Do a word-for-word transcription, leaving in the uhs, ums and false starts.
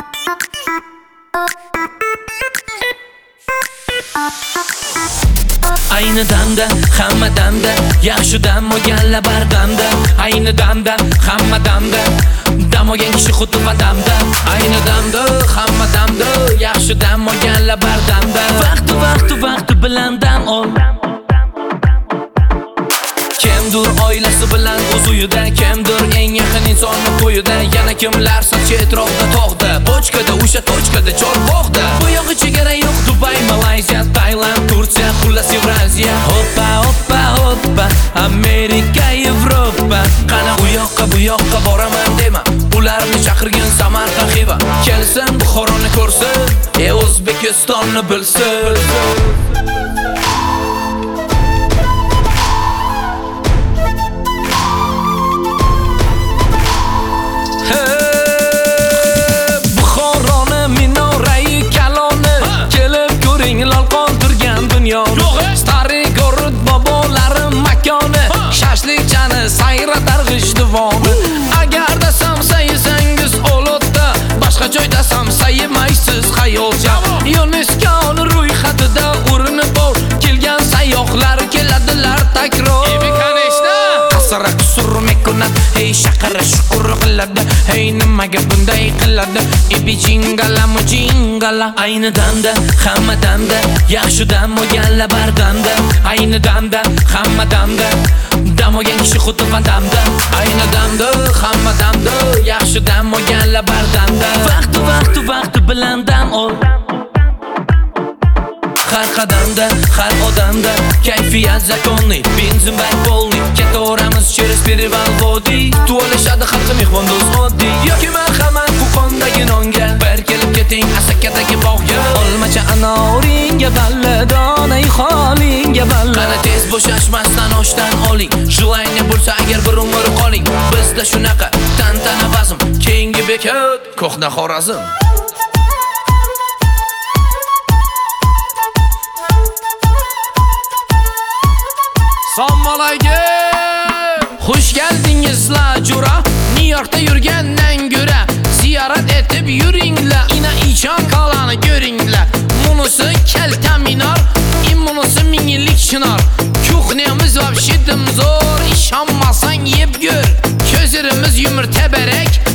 Ayni damda, hamma damda, yaxshi dam olganlar bardamda. Ayni damda, hamma damda, dam olgan kishi xuddi damda. Ayni damda, hamma damda, yaxshi dam olganlar bardamda. Vaqti vaqti vaqti bilan dam ol. Kimdir oilasi bilan o'z uyida, kimdir eng yaqin insonni qo'yida, yana kimlar sochi etrofda tog'da, bochkada, o'sha tochkada, chorbog'da. Bu yo'g'i chegara yo'q, Dubay, Malayziya, Tailand, Turkiya, xullas Evraziya. Hoppa hoppa hoppa, Amerika, Yevropa. Qana u yoqqa bu yoqqa boraman dema, ularni chaqirgan Samarqand Xiva. Kelsin Buxoroni ko'rsin, e O'zbekistonni bilsin. Stari gorud bobolarim makoni, shashlikchani sayratar g'ishdivoni. Agarda samsayisangiz olotda, boshqa joyda samsayimaysiz xayolcha. Yunesko'ning ro'yxatida o'rni bor, kelgan sayyohlar keladilar takror. Asara qusur mekunat, hey shaqara shukur qiladi, hey nimaga bunday qiladi? Ibi jingala mujingala. Ayni damda, hamma damda, yaxshi dam olganlar bardamda. Ayni damda, hamma damda, dam olgan kishi xuddi damda. Ayni damda, hamma damda, yaxshi dam olganlar bardamda. Vaqti vaqti vaqti bilan dam ol. Har qadamda, har odamda kayfiyat zakonni, benzin bak bo'ldi. Ketaveramiz через перевал vodiy. Tuolashadi xalqi mehmondo'st oddiy. Yoki marhamat Qo'qondagi nonga, bir kelib keting Asakadagi bog'ga. Olmacha anoringga balla, donay holingga balla. Qani tez bo'shashmasdan oshdan oling. Желание bo'lsa agar bir umr qoling. Bizda shunaqa tantana vazm, keyingi bekat Ko'hna Xorazm. Assalomu alaykum. Xush keldingizlar jura. New Yorkda yurgandan ko'ra ziyorat etib yuringlar. Ina ichon qalani ko'ringlar. Munisi kalta minor, immunisi ming yillik chinor. Kuxnemiz vobshidim zo'r, ishonmasang yeb ko'r. Ko'zlarimiz yumurta barak,